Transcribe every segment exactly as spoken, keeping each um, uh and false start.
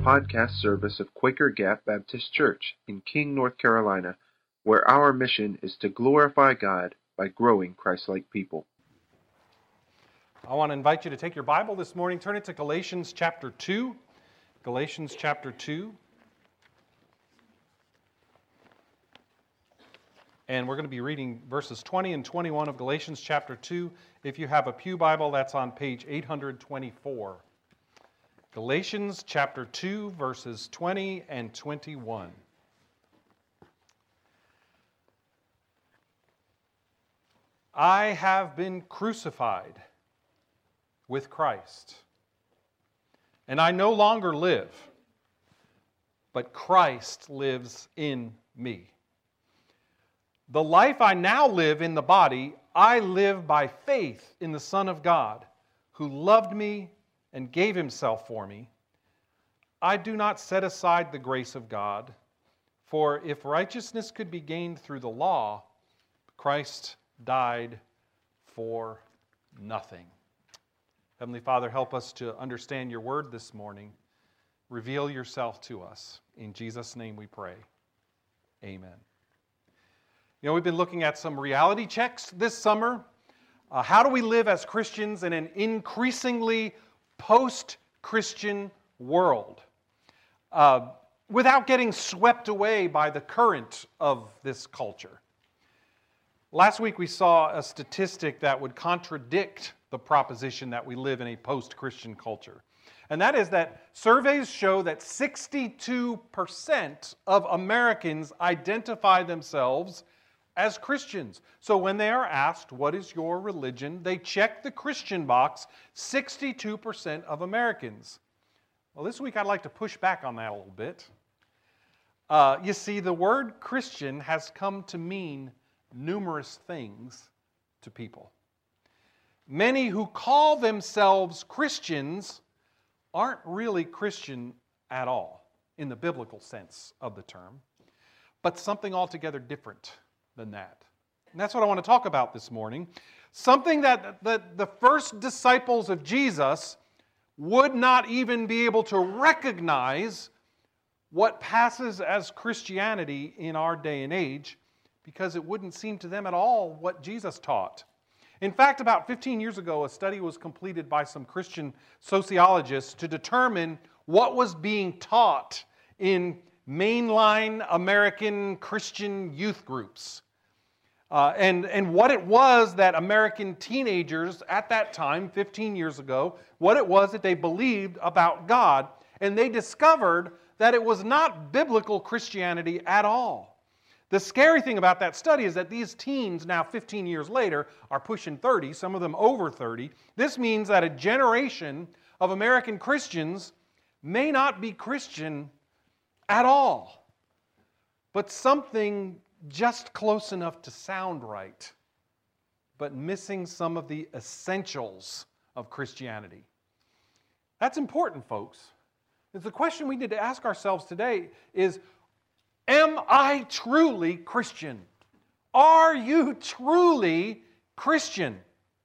podcast service of Quaker Gap Baptist Church in King, North Carolina, where our mission is to glorify God by growing Christ-like people. I want to invite you to take your Bible this morning, turn it to Galatians chapter two. Galatians chapter two. And we're going to be reading verses twenty and twenty-one of Galatians chapter two. If you have a pew Bible, that's on page eight hundred twenty-four. Galatians chapter two, verses twenty and twenty-one. I have been crucified with Christ, and I no longer live, but Christ lives in me. The life I now live in the body, I live by faith in the Son of God, who loved me and gave himself for me. I do not set aside the grace of God, for if righteousness could be gained through the law, Christ died for nothing. Heavenly Father, help us to understand your word this morning. Reveal yourself to us. In Jesus' name we pray. Amen. You know, we've been looking at some reality checks this summer. Uh, how do we live as Christians in an increasingly post-Christian world uh, without getting swept away by the current of this culture? Last week we saw a statistic that would contradict the proposition that we live in a post-Christian culture. And that is that surveys show that sixty-two percent of Americans identify themselves as Christians. So when they are asked, what is your religion? They check the Christian box, sixty-two percent of Americans. Well, this week I'd like to push back on that a little bit. Uh, you see, the word Christian has come to mean numerous things to people. Many who call themselves Christians aren't really Christian at all, in the biblical sense of the term, but something altogether different than that. And that's what I want to talk about this morning. Something that, that the first disciples of Jesus would not even be able to recognize what passes as Christianity in our day and age, because it wouldn't seem to them at all what Jesus taught. In fact, about fifteen years ago, a study was completed by some Christian sociologists to determine what was being taught in mainline American Christian youth groups. Uh, and, and what it was that American teenagers at that time, fifteen years ago, what it was that they believed about God. And they discovered that it was not biblical Christianity at all. The scary thing about that study is that these teens, now fifteen years later, are pushing thirty, some of them over thirty. This means that a generation of American Christians may not be Christian at all, but something just close enough to sound right, but missing some of the essentials of Christianity. That's important, folks. The question we need to ask ourselves today is, am I truly Christian? Are you truly Christian?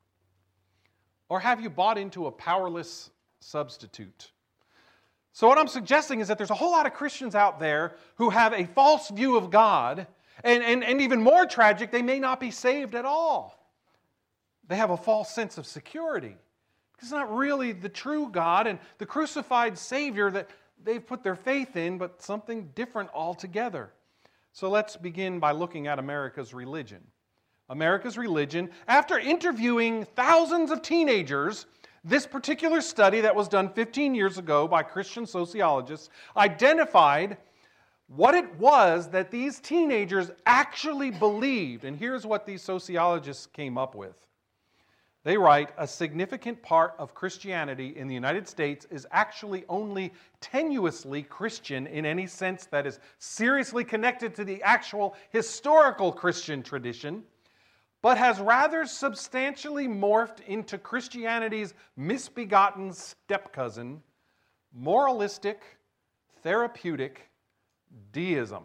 Or have you bought into a powerless substitute? So what I'm suggesting is that there's a whole lot of Christians out there who have a false view of God. And, and, and even more tragic, they may not be saved at all. They have a false sense of security. It's not really the true God and the crucified Savior that they've put their faith in, but something different altogether. So let's begin by looking at America's religion. America's religion, after interviewing thousands of teenagers, this particular study that was done fifteen years ago by Christian sociologists identified what it was that these teenagers actually believed. And here's what these sociologists came up with. They write, a significant part of Christianity in the United States is actually only tenuously Christian in any sense that is seriously connected to the actual historical Christian tradition, but has rather substantially morphed into Christianity's misbegotten step-cousin, moralistic, therapeutic, deism.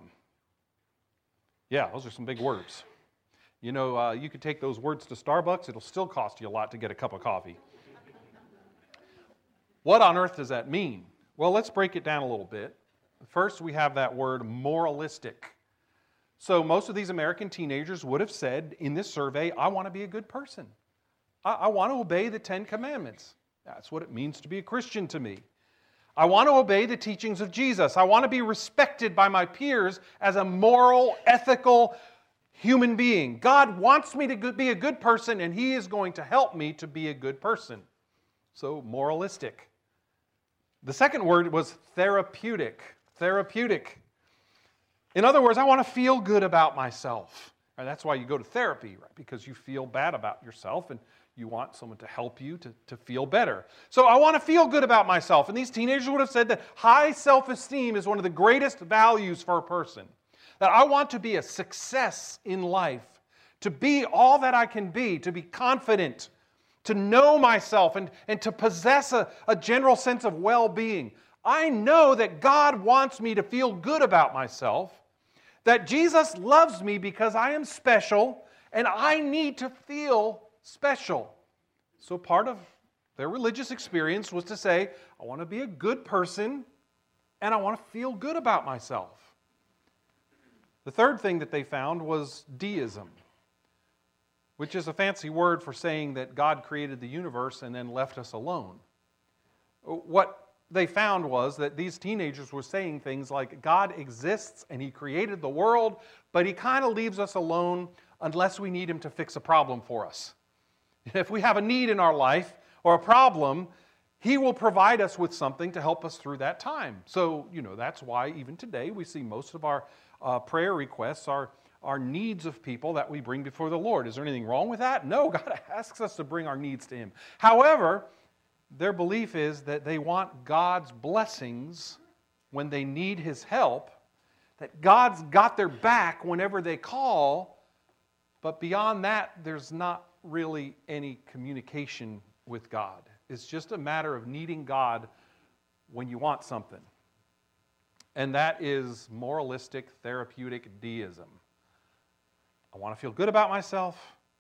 Yeah, those are some big words. You know, uh, you could take those words to Starbucks, it'll still cost you a lot to get a cup of coffee. What on earth does that mean? Well, let's break it down a little bit. First, we have that word moralistic. So most of these American teenagers would have said in this survey, I want to be a good person. I, I want to obey the Ten Commandments. That's what it means to be a Christian to me. I want to obey the teachings of Jesus. I want to be respected by my peers as a moral, ethical human being. God wants me to be a good person, and He is going to help me to be a good person. So, moralistic. The second word was therapeutic. Therapeutic. In other words, I want to feel good about myself. And that's why you go to therapy, right? Because you feel bad about yourself and you want someone to help you to, to feel better. So I want to feel good about myself. And these teenagers would have said that high self-esteem is one of the greatest values for a person. That I want to be a success in life, to be all that I can be, to be confident, to know myself, and, and to possess a, a general sense of well-being. I know that God wants me to feel good about myself, that Jesus loves me because I am special, and I need to feel special. So part of their religious experience was to say, I want to be a good person, and I want to feel good about myself. The third thing that they found was deism, which is a fancy word for saying that God created the universe and then left us alone. What they found was that these teenagers were saying things like, God exists and He created the world, but He kind of leaves us alone unless we need Him to fix a problem for us. If we have a need in our life or a problem, He will provide us with something to help us through that time. So, you know, that's why even today we see most of our uh, prayer requests are, are needs of people that we bring before the Lord. Is there anything wrong with that? No, God asks us to bring our needs to Him. However, their belief is that they want God's blessings when they need His help, that God's got their back whenever they call, but beyond that, there's not really any communication with God. It's just a matter of needing God when you want something. And that is moralistic, therapeutic deism. I want to feel good about myself.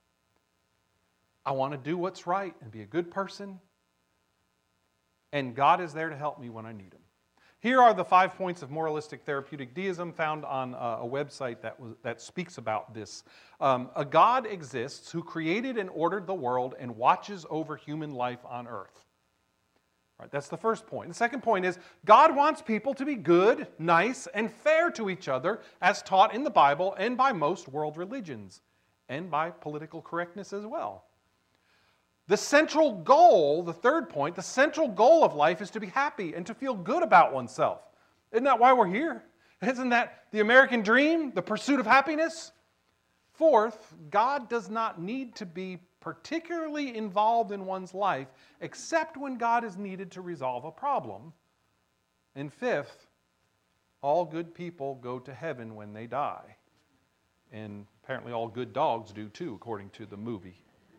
I want to do what's right and be a good person. And God is there to help me when I need Him. Here are the five points of moralistic therapeutic deism found on uh, a website that, was, that speaks about this. Um, a God exists who created and ordered the world and watches over human life on earth. All right, that's the first point. The second point is God wants people to be good, nice, and fair to each other as taught in the Bible and by most world religions, and by political correctness as well. The central goal, the third point, the central goal of life is to be happy and to feel good about oneself. Isn't that why we're here? Isn't that the American dream, the pursuit of happiness? Fourth, God does not need to be particularly involved in one's life except when God is needed to resolve a problem. And fifth, all good people go to heaven when they die. And apparently all good dogs do too, according to the movie.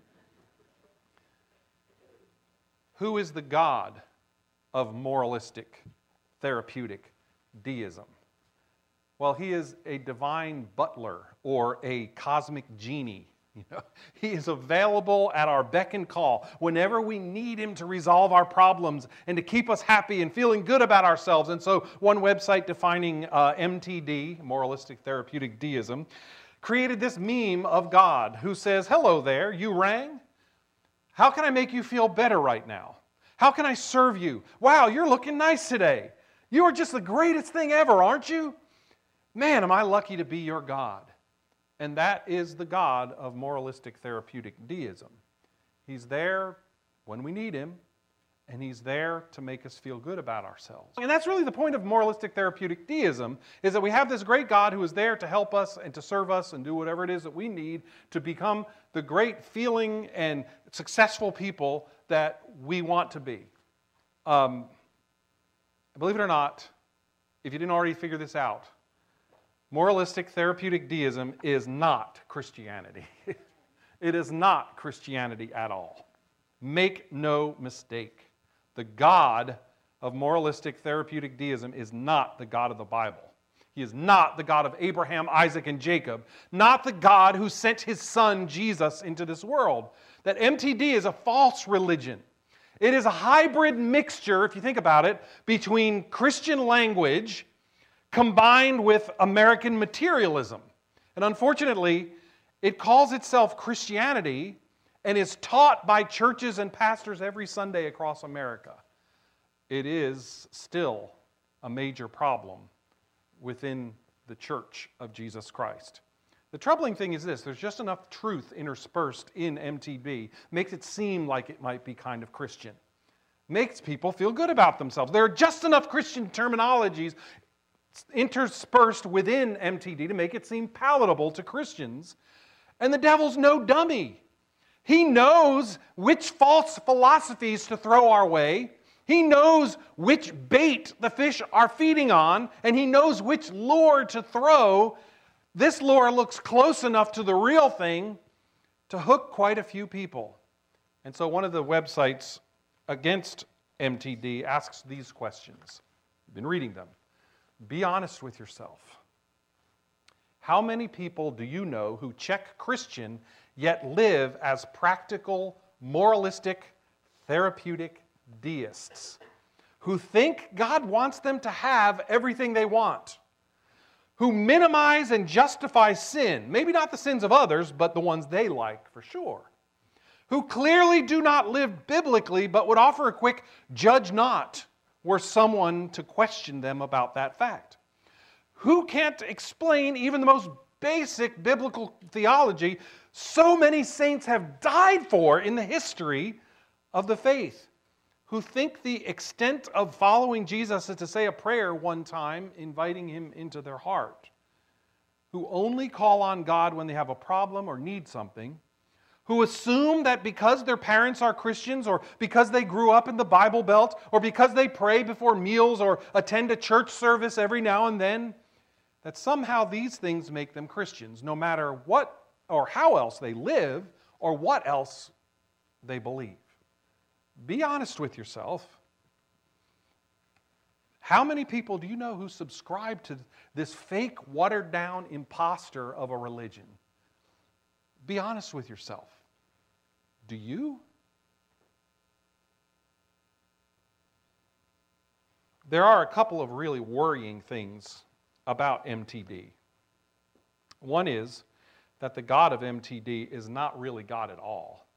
Who is the God of moralistic, therapeutic deism? Well, He is a divine butler or a cosmic genie. You know, He is available at our beck and call whenever we need Him to resolve our problems and to keep us happy and feeling good about ourselves. And so one website defining uh, M T D, moralistic therapeutic deism, created this meme of God who says, hello there, you rang? How can I make you feel better right now? How can I serve you? Wow, you're looking nice today. You are just the greatest thing ever, aren't you? Man, am I lucky to be your God. And that is the God of moralistic therapeutic deism. He's there when we need Him, and He's there to make us feel good about ourselves. And that's really the point of moralistic therapeutic deism, is that we have this great God who is there to help us and to serve us and do whatever it is that we need to become the great feeling and successful people that we want to be. Um, believe it or not, if you didn't already figure this out, moralistic therapeutic deism is not Christianity. It is not Christianity at all. Make no mistake. The God of moralistic therapeutic deism is not the God of the Bible. He is not the God of Abraham, Isaac, and Jacob. Not the God who sent His Son, Jesus, into this world. That M T D is a false religion. It is a hybrid mixture, if you think about it, between Christian language combined with American materialism. And unfortunately, it calls itself Christianity and is taught by churches and pastors every Sunday across America. It is still a major problem within the Church of Jesus Christ. The troubling thing is this: there's just enough truth interspersed in M T B, makes it seem like it might be kind of Christian. Makes people feel good about themselves. There are just enough Christian terminologies interspersed within M T D to make it seem palatable to Christians. And the devil's no dummy. He knows which false philosophies to throw our way. He knows which bait the fish are feeding on, and he knows which lure to throw. This lure looks close enough to the real thing to hook quite a few people. And so one of the websites against M T D asks these questions. You've been reading them. Be honest with yourself. How many people do you know who check Christian yet live as practical, moralistic, therapeutic deists? Who think God wants them to have everything they want? Who minimize and justify sin, maybe not the sins of others, but the ones they like for sure. Who clearly do not live biblically, but would offer a quick judge not were someone to question them about that fact. Who can't explain even the most basic biblical theology so many saints have died for in the history of the faith. Who think the extent of following Jesus is to say a prayer one time, inviting him into their heart. Who only call on God when they have a problem or need something. Who assume that because their parents are Christians, or because they grew up in the Bible Belt, or because they pray before meals or attend a church service every now and then, that somehow these things make them Christians, no matter what or how else they live or what else they believe. Be honest with yourself. How many people do you know who subscribe to this fake, watered-down imposter of a religion? Be honest with yourself. Do you? There are a couple of really worrying things about M T D. One is that the God of M T D is not really God at all,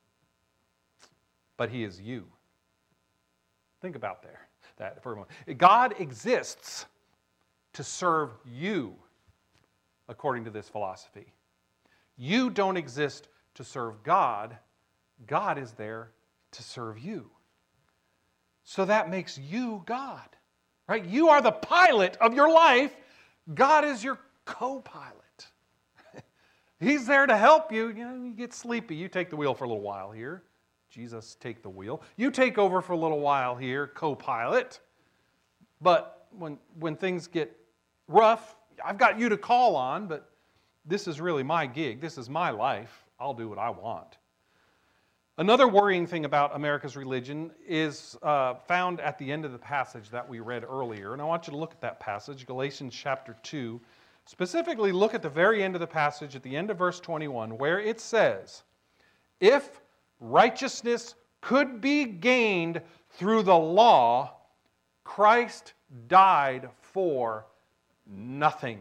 but he is you. Think about there, that for a moment. God exists to serve you, according to this philosophy. You don't exist to serve God. God is there to serve you. So that makes you God, right? You are the pilot of your life. God is your co-pilot. He's there to help you. You know, you get sleepy. You take the wheel for a little while here. Jesus, take the wheel. You take over for a little while here, co-pilot. But when, when things get rough, I've got you to call on, but this is really my gig. This is my life. I'll do what I want. Another worrying thing about America's religion is uh, found at the end of the passage that we read earlier. And I want you to look at that passage, Galatians chapter two. Specifically, look at the very end of the passage, at the end of verse twenty-one, where it says, if righteousness could be gained through the law, Christ died for nothing.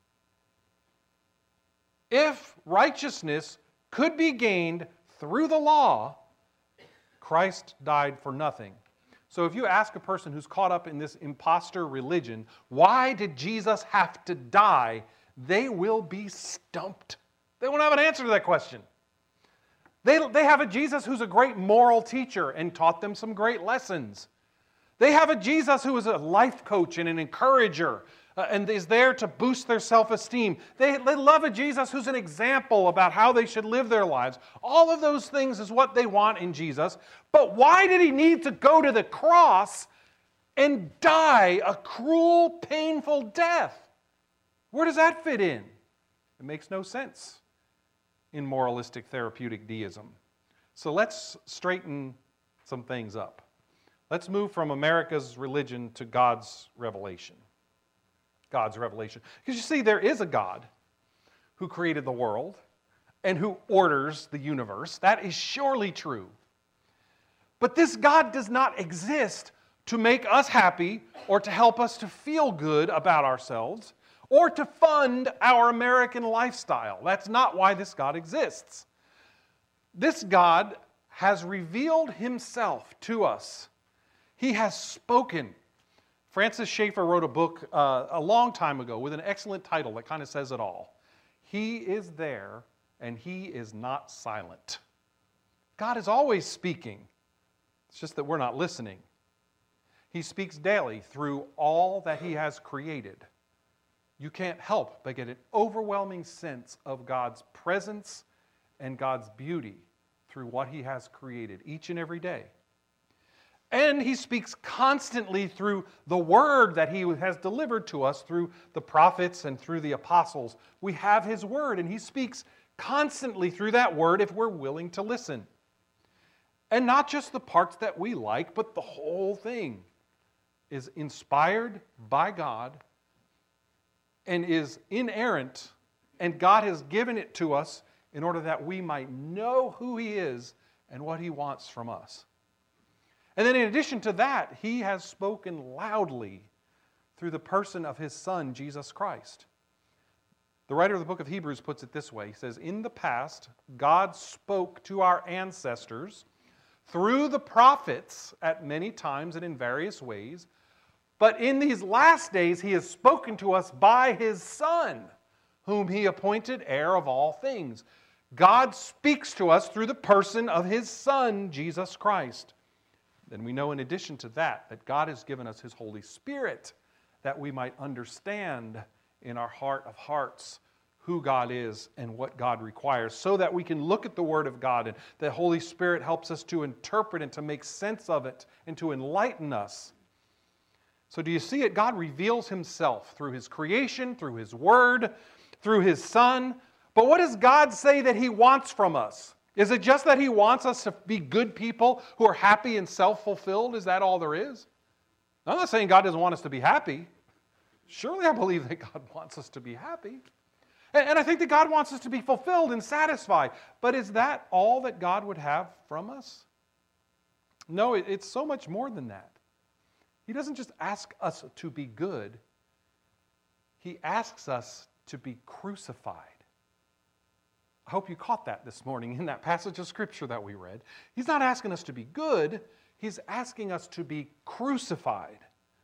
If righteousness could be gained through the law, Christ died for nothing. So if you ask a person who's caught up in this imposter religion, why did Jesus have to die? They will be stumped. They won't have an answer to that question. They, they have a Jesus who's a great moral teacher and taught them some great lessons. They have a Jesus who is a life coach and an encourager uh, and is there to boost their self-esteem. They, they love a Jesus who's an example about how they should live their lives. All of those things is what they want in Jesus. But why did he need to go to the cross and die a cruel, painful death? Where does that fit in? It makes no sense in moralistic therapeutic deism. So let's straighten some things up. Let's move from America's religion to God's revelation. God's revelation. Because you see, there is a God who created the world and who orders the universe. That is surely true. But this God does not exist to make us happy or to help us to feel good about ourselves or to fund our American lifestyle. That's not why this God exists. This God has revealed himself to us. He has spoken. Francis Schaeffer wrote a book uh, a long time ago with an excellent title that kind of says it all. He is there and he is not silent. God is always speaking. It's just that we're not listening. He speaks daily through all that he has created. You can't help but get an overwhelming sense of God's presence and God's beauty through what he has created each and every day. And he speaks constantly through the word that he has delivered to us through the prophets and through the apostles. We have his word, and he speaks constantly through that word if we're willing to listen. And not just the parts that we like, but the whole thing is inspired by God and is inerrant, and God has given it to us in order that we might know who he is and what he wants from us. And then in addition to that, he has spoken loudly through the person of his Son, Jesus Christ. The writer of the book of Hebrews puts it this way. He says, in the past, God spoke to our ancestors through the prophets at many times and in various ways. But in these last days, he has spoken to us by his Son, whom he appointed heir of all things. God speaks to us through the person of his Son, Jesus Christ. Then we know in addition to that, that God has given us his Holy Spirit that we might understand in our heart of hearts who God is and what God requires, so that we can look at the Word of God and the Holy Spirit helps us to interpret and to make sense of it and to enlighten us. So do you see it? God reveals himself through his creation, through his Word, through his Son. But what does God say that he wants from us? Is it just that he wants us to be good people who are happy and self-fulfilled? Is that all there is? I'm not saying God doesn't want us to be happy. Surely I believe that God wants us to be happy. And I think that God wants us to be fulfilled and satisfied. But is that all that God would have from us? No, it's so much more than that. He doesn't just ask us to be good. He asks us to be crucified. I hope you caught that this morning in that passage of Scripture that we read. He's not asking us to be good. He's asking us to be crucified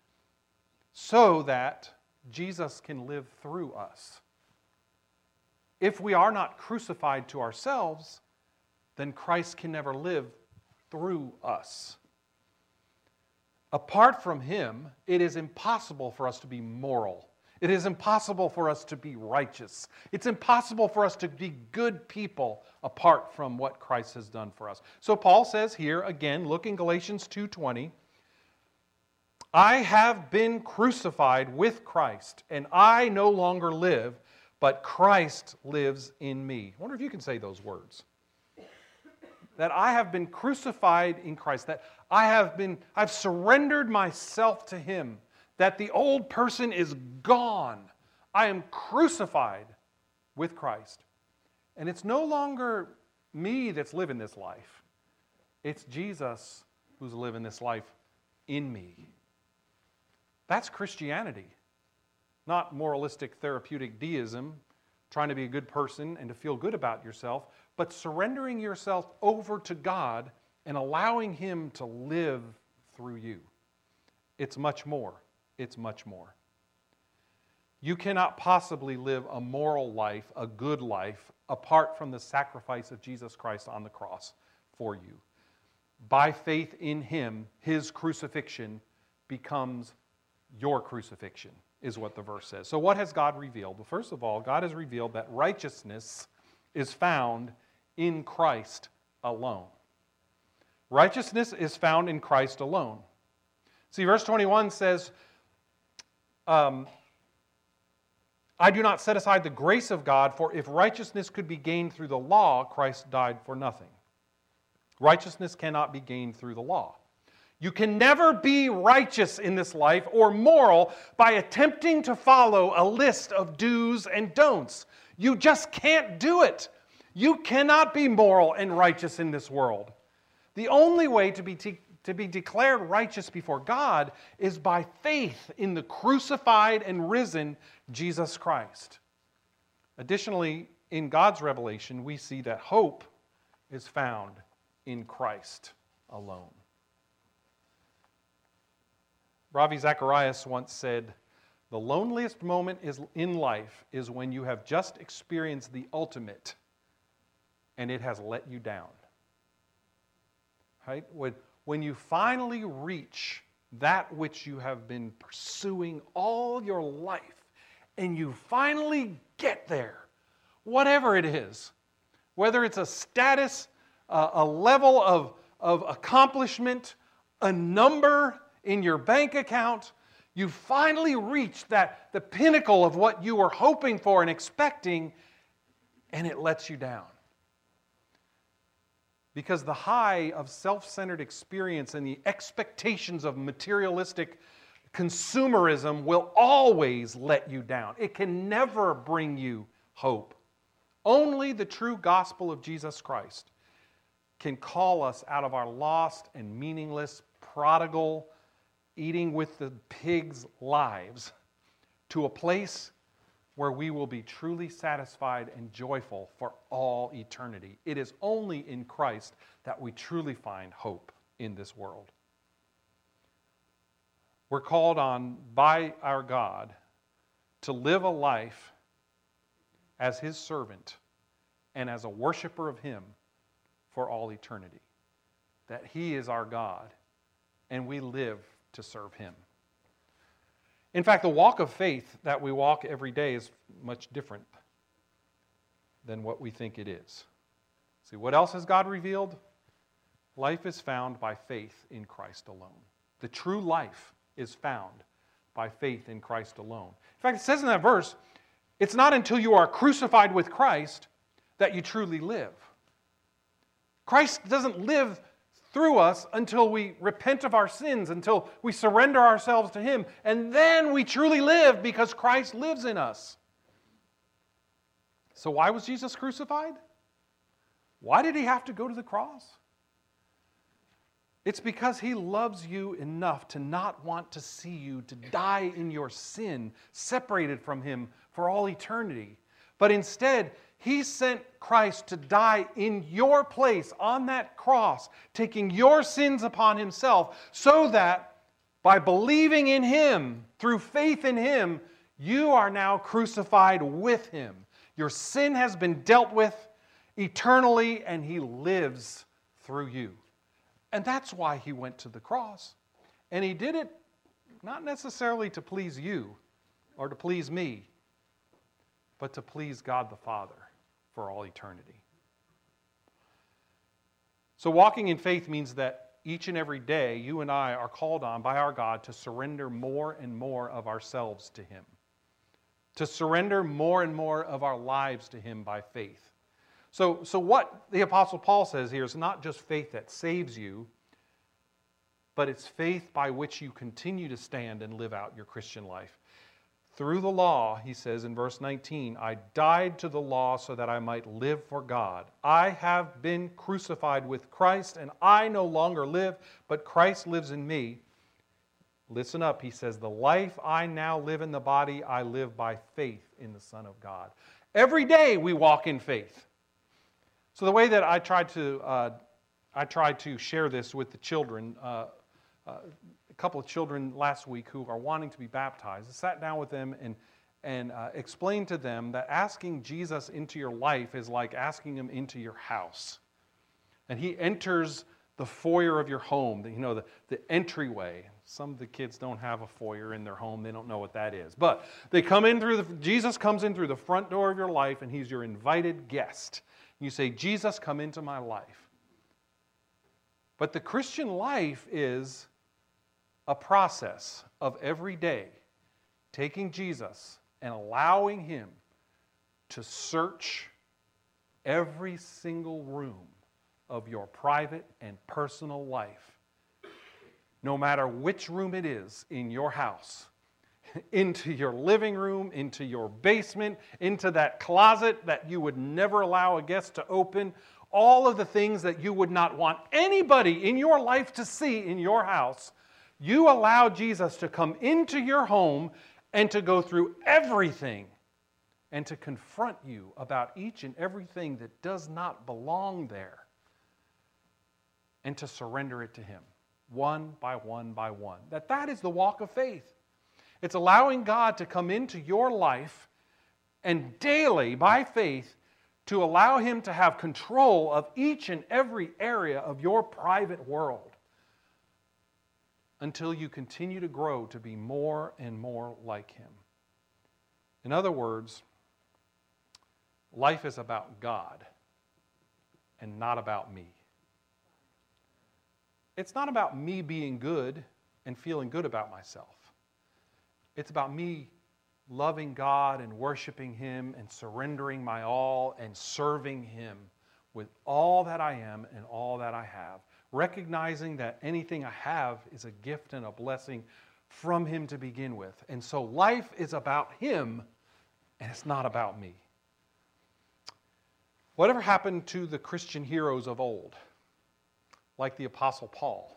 so that Jesus can live through us. If we are not crucified to ourselves, then Christ can never live through us. Apart from him, it is impossible for us to be moral. It is impossible for us to be righteous. It's impossible for us to be good people apart from what Christ has done for us. So Paul says here, again, look in Galatians two twenty, I have been crucified with Christ, and I no longer live, but Christ lives in me. I wonder if you can say those words. That I have been crucified in Christ, that I have been, I've surrendered myself to him. That the old person is gone. I am crucified with Christ. And it's no longer me that's living this life. It's Jesus who's living this life in me. That's Christianity. Not moralistic therapeutic deism, trying to be a good person and to feel good about yourself, but surrendering yourself over to God and allowing him to live through you. It's much more. It's much more. You cannot possibly live a moral life, a good life, apart from the sacrifice of Jesus Christ on the cross for you. By faith in him, his crucifixion becomes your crucifixion, is what the verse says. So what has God revealed? Well, first of all, God has revealed that righteousness is found in Christ alone. Righteousness is found in Christ alone. See, verse twenty-one says, Um, I do not set aside the grace of God, for if righteousness could be gained through the law, Christ died for nothing. Righteousness cannot be gained through the law. You can never be righteous in this life or moral by attempting to follow a list of do's and don'ts. You just can't do it. You cannot be moral and righteous in this world. The only way to be, te- to be declared righteous before God is by faith in the crucified and risen Jesus Christ. Additionally, in God's revelation, we see that hope is found in Christ alone. Ravi Zacharias once said, "The loneliest moment is, in life is when you have just experienced the ultimate and it has let you down." Right? When, when you finally reach that which you have been pursuing all your life and you finally get there, whatever it is, whether it's a status, uh, a level of, of accomplishment, a number in your bank account, you finally reach that, the pinnacle of what you were hoping for and expecting, and it lets you down. Because the high of self-centered experience and the expectations of materialistic consumerism will always let you down. It can never bring you hope. Only the true gospel of Jesus Christ can call us out of our lost and meaningless, prodigal, eating with the pigs' lives to a place where we will be truly satisfied and joyful for all eternity. It is only in Christ that we truly find hope in this world. We're called on by our God to live a life as His servant and as a worshiper of Him for all eternity. That He is our God and we live to serve Him. In fact, the walk of faith that we walk every day is much different than what we think it is. See, what else has God revealed? Life is found by faith in Christ alone. The true life is found by faith in Christ alone. In fact, it says in that verse, it's not until you are crucified with Christ that you truly live. Christ doesn't live through us until we repent of our sins, until we surrender ourselves to Him, and then we truly live because Christ lives in us. So why was Jesus crucified? Why did He have to go to the cross? It's because He loves you enough to not want to see you to die in your sin, separated from Him for all eternity. But instead, He sent Christ to die in your place on that cross, taking your sins upon Himself, so that by believing in Him, through faith in Him, you are now crucified with Him. Your sin has been dealt with eternally, and He lives through you. And that's why He went to the cross. And He did it not necessarily to please you or to please me, but to please God the Father for all eternity. So walking in faith means that each and every day you and I are called on by our God to surrender more and more of ourselves to Him. To surrender more and more of our lives to Him by faith. So, so what the Apostle Paul says here is not just faith that saves you, but it's faith by which you continue to stand and live out your Christian life. Through the law, he says in verse nineteen, I died to the law so that I might live for God. I have been crucified with Christ, and I no longer live, but Christ lives in me. Listen up, he says, the life I now live in the body, I live by faith in the Son of God. Every day we walk in faith. So the way that I try to, uh, I try to share this with the children, uh, uh, a couple of children last week who are wanting to be baptized, I sat down with them and, and uh, explained to them that asking Jesus into your life is like asking Him into your house. And He enters the foyer of your home, the, you know, the, the entryway. Some of the kids don't have a foyer in their home. They don't know what that is. But they come in through the, Jesus comes in through the front door of your life, and He's your invited guest. You say, Jesus, come into my life. But the Christian life is a process of every day taking Jesus and allowing Him to search every single room of your private and personal life, no matter which room it is in your house, into your living room, into your basement, into that closet that you would never allow a guest to open, all of the things that you would not want anybody in your life to see in your house, you allow Jesus to come into your home and to go through everything and to confront you about each and everything that does not belong there and to surrender it to Him, one by one by one. That that is the walk of faith. It's allowing God to come into your life and daily, by faith, to allow Him to have control of each and every area of your private world until you continue to grow to be more and more like Him. In other words, life is about God and not about me. It's not about me being good and feeling good about myself. It's about me loving God and worshiping Him and surrendering my all and serving Him with all that I am and all that I have. Recognizing that anything I have is a gift and a blessing from Him to begin with. And so life is about Him and it's not about me. Whatever happened to the Christian heroes of old, like the Apostle Paul,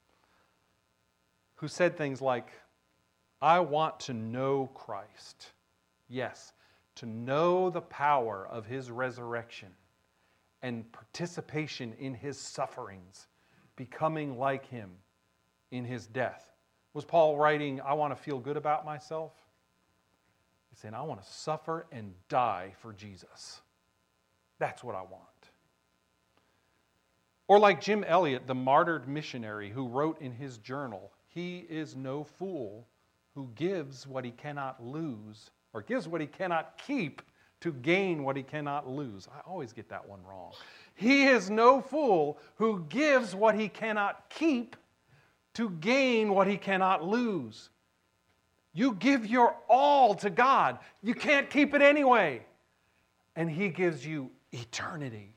who said things like, I want to know Christ. Yes, to know the power of His resurrection and participation in His sufferings, becoming like Him in His death. Was Paul writing, I want to feel good about myself? He's saying, I want to suffer and die for Jesus. That's what I want. Or like Jim Elliot, the martyred missionary who wrote in his journal, he is no fool who gives what he cannot lose, or gives what he cannot keep to gain what he cannot lose. I always get that one wrong. He is no fool who gives what he cannot keep to gain what he cannot lose. You give your all to God. You can't keep it anyway. And He gives you eternity.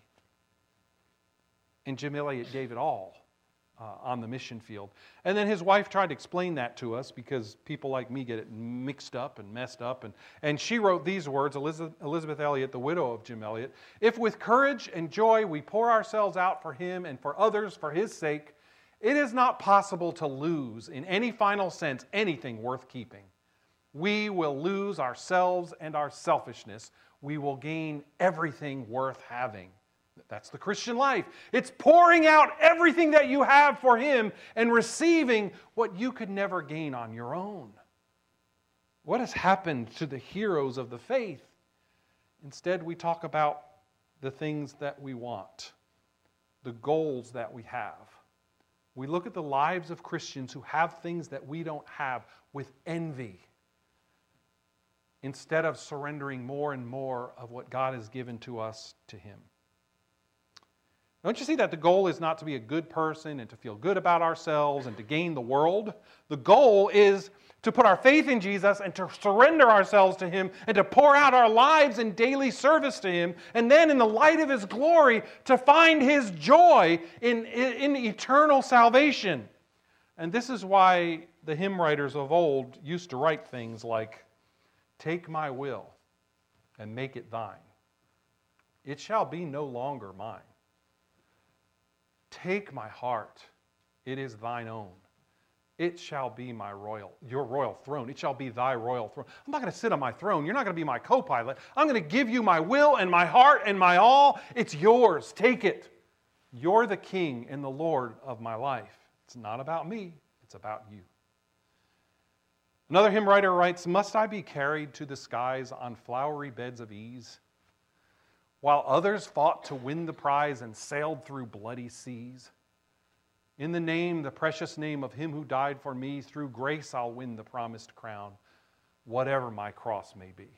And Jim Elliot gave it all uh, on the mission field. And then his wife tried to explain that to us because people like me get it mixed up and messed up. And, and she wrote these words, Elizabeth, Elizabeth Elliot, the widow of Jim Elliot, if with courage and joy we pour ourselves out for Him and for others for His sake, it is not possible to lose in any final sense anything worth keeping. We will lose ourselves and our selfishness. We will gain everything worth having. That's the Christian life. It's pouring out everything that you have for Him and receiving what you could never gain on your own. What has happened to the heroes of the faith? Instead, we talk about the things that we want, the goals that we have. We look at the lives of Christians who have things that we don't have with envy, instead of surrendering more and more of what God has given to us to Him. Don't you see that the goal is not to be a good person and to feel good about ourselves and to gain the world? The goal is to put our faith in Jesus and to surrender ourselves to Him and to pour out our lives in daily service to Him, and then in the light of His glory to find His joy in, in, in eternal salvation. And this is why the hymn writers of old used to write things like, take my will and make it thine. It shall be no longer mine. Take my heart, it is thine own. It shall be my royal, your royal throne. It shall be thy royal throne. I'm not going to sit on my throne. You're not going to be my co-pilot. I'm going to give you my will and my heart and my all. It's yours. Take it. You're the king and the Lord of my life. It's not about me. It's about you. Another hymn writer writes, must I be carried to the skies on flowery beds of ease, while others fought to win the prize and sailed through bloody seas? In the name, the precious name of Him who died for me, through grace I'll win the promised crown, whatever my cross may be.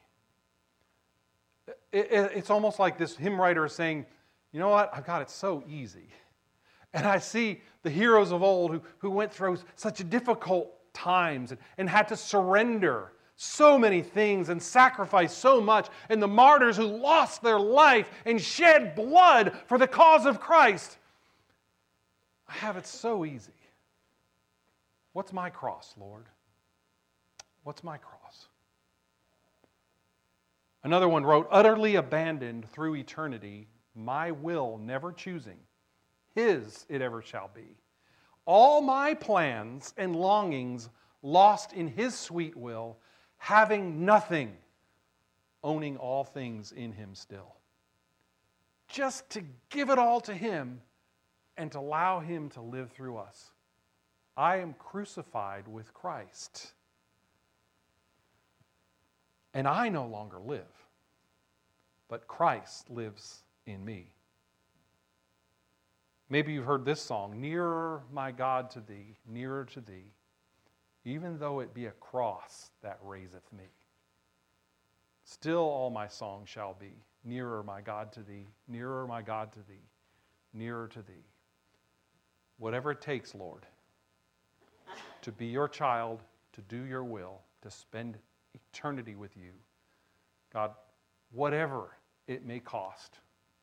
It, it, it's almost like this hymn writer is saying, you know what, I've got it so easy. And I see the heroes of old who, who went through such difficult times and, and had to surrender so many things and sacrifice so much, and the martyrs who lost their life and shed blood for the cause of Christ. I have it so easy. What's my cross, Lord? What's my cross? Another one wrote, utterly abandoned through eternity, my will never choosing, his it ever shall be. All my plans and longings lost in his sweet will, having nothing, owning all things in him still. Just to give it all to him and to allow him to live through us. I am crucified with Christ. And I no longer live, but Christ lives in me. Maybe you've heard this song, nearer, my God, to thee, nearer to thee, even though it be a cross that raiseth me. Still all my song shall be, nearer, my God, to thee, nearer, my God, to thee, nearer to thee. Whatever it takes, Lord, to be your child, to do your will, to spend eternity with you. God, whatever it may cost,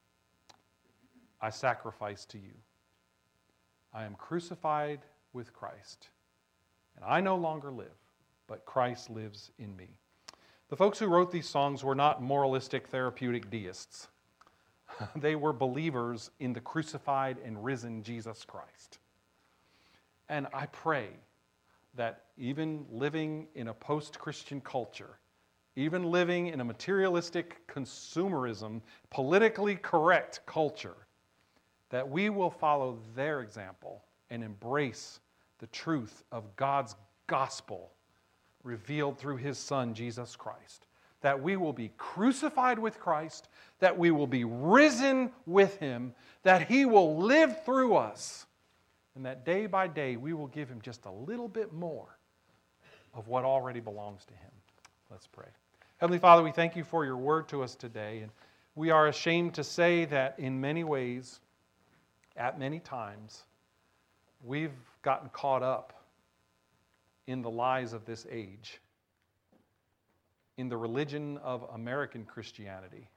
I sacrifice to you. I am crucified with Christ, and I no longer live, but Christ lives in me. The folks who wrote these songs were not moralistic, therapeutic deists. They were believers in the crucified and risen Jesus Christ. And I pray that even living in a post-Christian culture, even living in a materialistic consumerism, politically correct culture, that we will follow their example and embrace the truth of God's gospel revealed through his Son, Jesus Christ. That we will be crucified with Christ, that we will be risen with him, that he will live through us, and that day by day we will give him just a little bit more of what already belongs to him. Let's pray. Heavenly Father, we thank you for your word to us today, and we are ashamed to say that in many ways, at many times, we've gotten caught up in the lies of this age, in the religion of American Christianity,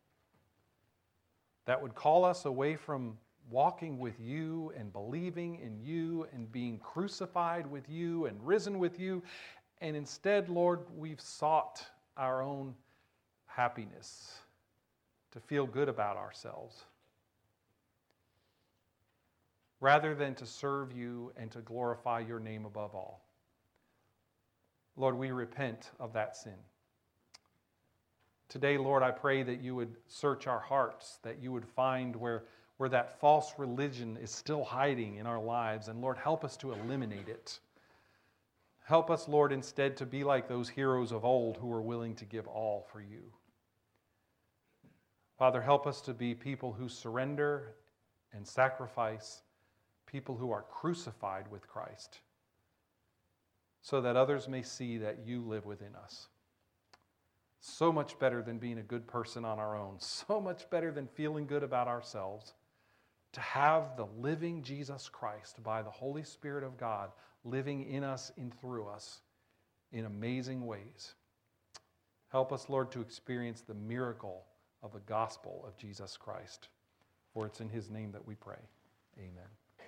that would call us away from walking with you and believing in you and being crucified with you and risen with you. And instead, Lord, we've sought our own happiness, to feel good about ourselves, rather than to serve you and to glorify your name above all. Lord, we repent of that sin. Today, Lord, I pray that you would search our hearts, that you would find where, where that false religion is still hiding in our lives. And Lord, help us to eliminate it. Help us, Lord, instead to be like those heroes of old who were willing to give all for you. Father, help us to be people who surrender and sacrifice, people who are crucified with Christ, so that others may see that you live within us. So much better than being a good person on our own. So much better than feeling good about ourselves. To have the living Jesus Christ by the Holy Spirit of God living in us and through us in amazing ways. Help us, Lord, to experience the miracle of the gospel of Jesus Christ. For it's in his name that we pray. Amen.